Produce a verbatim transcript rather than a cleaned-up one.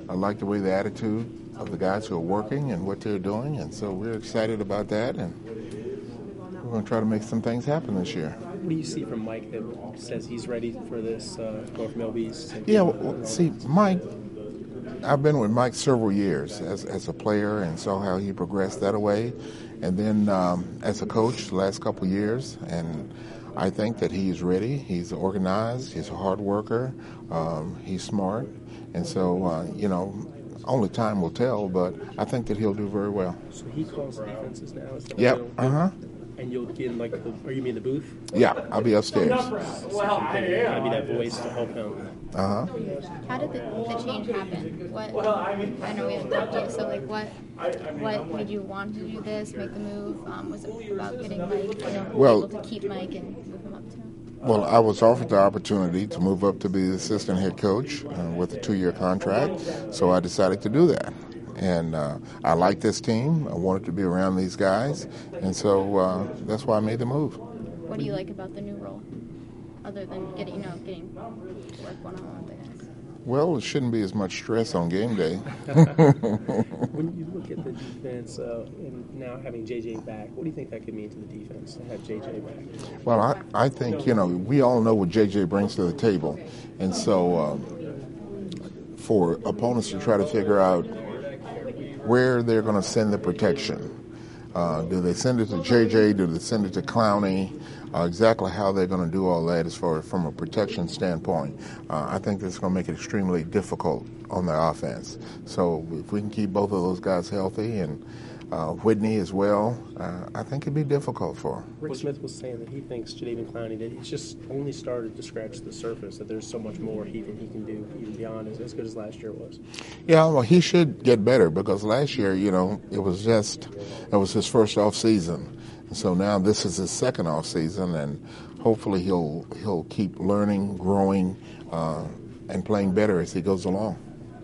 I like the way the attitude of the guys who are working and what they're doing, and so we're excited about that, and we're going to try to make some things happen this year. What do you see from Mike that says he's ready for this uh, North Mill Beast? Yeah, well, see, Mike, I've been with Mike several years as, as a player and saw how he progressed that way, and then um, as a coach the last couple of years, and I think that he's ready. He's organized. He's a hard worker. Um, he's smart. And so, uh, you know, only time will tell, but I think that he'll do very well. So he calls defenses now? Is that yep. Uh-huh. And you'll get in, like, the, or you mean the booth? Yeah, I'll be upstairs. So I am. I'll be that voice to help him. Uh-huh. How did the, the change happen? What, I know we haven't talked to you, so, like, what what made you want to do this, make the move? Um, was it about getting Mike, you know, well, able to keep Mike and move him up to? Well, I was offered the opportunity to move up to be the assistant head coach uh, with a two-year contract, so I decided to do that. And uh, I like this team. I wanted to be around these guys, and so uh, that's why I made the move. What do you like about the new role, other than getting, you know, getting work one-on-one with the guys? Well, it shouldn't be as much stress on game day. When you look at the defense uh, and now having J J back, what do you think that could mean to the defense to have J J back? Well, I, I think, you know, we all know what J J brings to the table. And so um, for opponents to try to figure out where they're going to send the protection. Uh, do they send it to J J? Do they send it to Clowney? Uh, exactly how they're going to do all that as far from a protection standpoint. Uh, I think that's going to make it extremely difficult on the offense. So if we can keep both of those guys healthy and uh, Whitney as well, uh, I think it'd be difficult for him. Rick Smith was saying that he thinks Jadeveon Clowney, that he's just only started to scratch the surface, that there's so much more he can, he can do even beyond as, as good as last year was. Yeah, well, he should get better because last year, you know, it was just, it was his first off season. So now this is his second off season, and hopefully he'll he'll keep learning, growing, uh, and playing better as he goes along.